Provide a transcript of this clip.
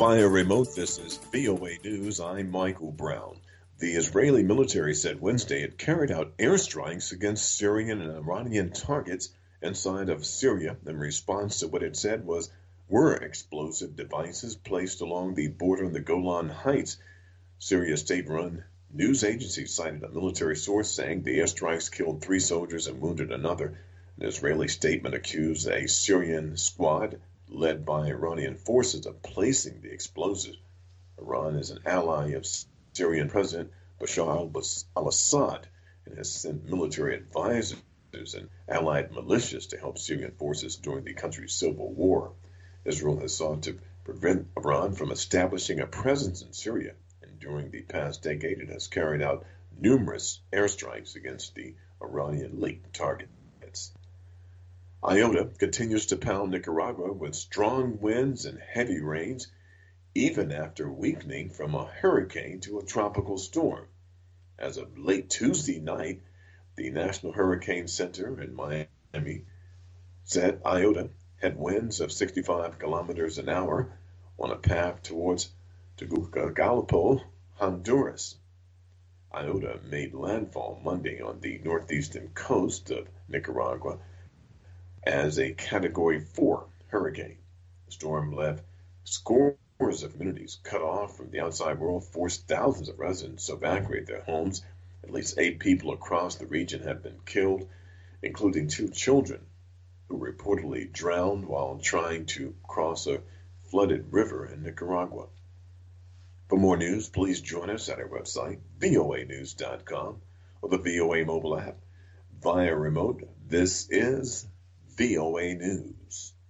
Via remote, this is VOA News. I'm Michael Brown. The Israeli military said Wednesday it carried out airstrikes against Syrian and Iranian targets inside of Syria in response to what it said were explosive devices placed along the border in the Golan Heights. Syria's state-run news agency cited a military source saying the airstrikes killed 3 soldiers and wounded another. An Israeli statement accused a Syrian squad led by Iranian forces of placing the explosives. Iran is an ally of Syrian President Bashar al-Assad and has sent military advisors and allied militias to help Syrian forces during the country's civil war. Israel has sought to prevent Iran from establishing a presence in Syria, and during the past decade it has carried out numerous airstrikes against the Iranian latent targets. Iota continues to pound Nicaragua with strong winds and heavy rains, even after weakening from a hurricane to a tropical storm. As of late Tuesday night, the National Hurricane Center in Miami said Iota had winds of 65 kilometers an hour on a path towards Tegucigalpa, Honduras. Iota made landfall Monday on the northeastern coast of Nicaragua as a Category 4 hurricane. The storm left scores of communities cut off from the outside world, forced thousands of residents to evacuate their homes. At least 8 people across the region have been killed, including 2 children who reportedly drowned while trying to cross a flooded river in Nicaragua. For more news, please join us at our website, voanews.com, or the VOA mobile app. Via remote, this is VOA News.